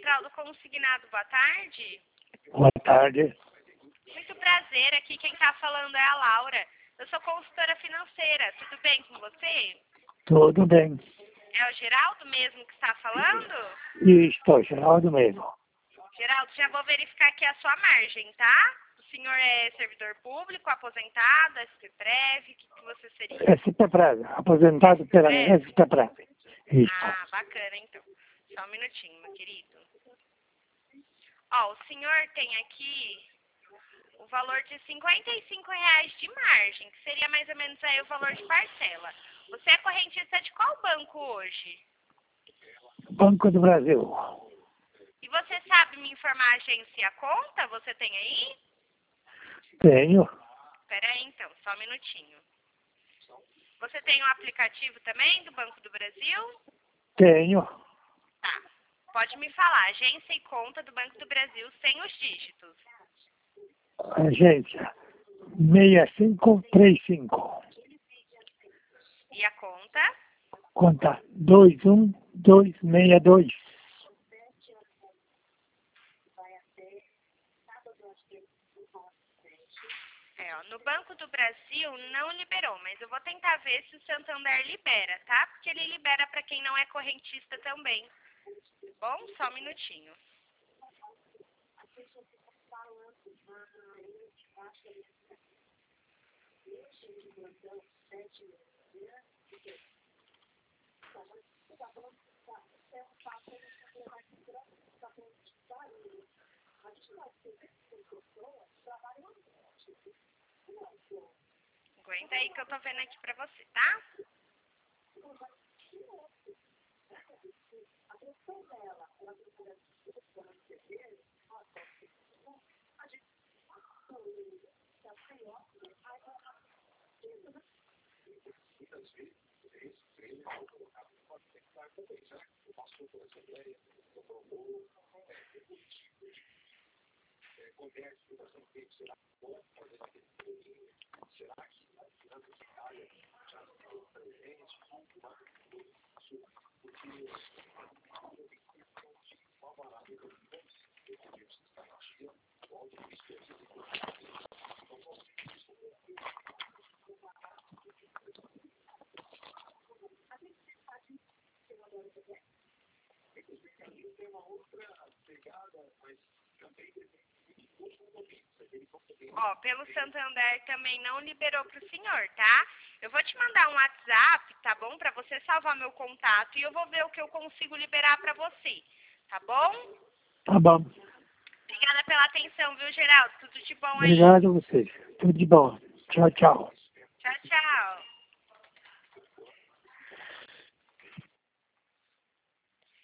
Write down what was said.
Central do Consignado, boa tarde. Boa tarde. Muito prazer, aqui quem está falando é a Laura. Eu sou consultora financeira, tudo bem com você? Tudo bem. É o Geraldo mesmo que está falando? Estou, Geraldo mesmo. Geraldo, já vou verificar aqui a sua margem, tá? O senhor é servidor público, aposentado, SPPREV, o que você seria? SPPREV, aposentado pela SPPREV. Isso. Ah, bacana então. Só um minutinho, meu querido. Ó, o senhor tem aqui o valor de R$55 de margem, que seria mais ou menos aí o valor de parcela. Você é correntista de qual banco hoje? Banco do Brasil. E você sabe me informar a agência e a conta? Você tem aí? Tenho. Espera aí então, só um minutinho. Você tem um aplicativo também do Banco do Brasil? Tenho. Tá. Pode me falar, agência e conta do Banco do Brasil sem os dígitos. Agência 6535. E a conta? Conta 21262. No Banco do Brasil não liberou, mas eu vou tentar ver se o Santander libera, tá? Porque ele libera para quem não é correntista também. Bom, só um minutinho. Aguenta aí que eu tô vendo aqui pra você, tá? Ó, pelo Santander também não liberou pro senhor, tá? Eu vou te mandar um WhatsApp, tá bom? Pra você salvar meu contato e eu vou ver o que eu consigo liberar pra você, tá bom? Tá bom. Obrigada pela atenção, viu, Geraldo? Tudo de bom aí? Obrigado a vocês. Tudo de bom. Tchau, tchau. Tchau, tchau.